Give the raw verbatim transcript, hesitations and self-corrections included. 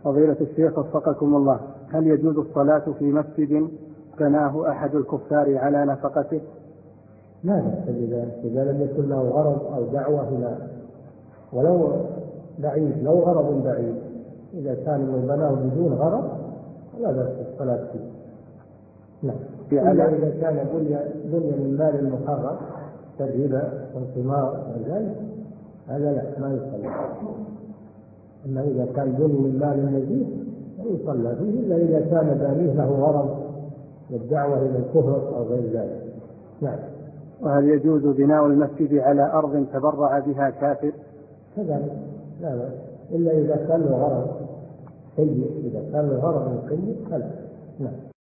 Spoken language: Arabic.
فضيلة الشيخ وفقكم الله، هل يجوز الصلاة في مسجد بناه أحد الكفار على نفقته؟ لا بأس بذلك إذا لم يكن له غرض أو دعوة إلى، ولو بعيد، لو غرض بعيد، إذا كان بناه بدون غرض لا بأس بالصلاة فيه. نعم. إلا إذا كان بني بني من مال محرم كالربا والقمار وذلك هذا لا، ما يصلى. أما إذا كان بني من مال نزيه فيصلى فيه، إلا إذا كان بانيه له غرض والدعوة إلى الكفر أو غير ذلك. نعم. وهل يجوز بناء المسجد على أرض تبرع بها كافر؟ كذلك لا بأس، إلا إذا كان له غرض سيء، إذا كان له غرض سيء فلا. نعم.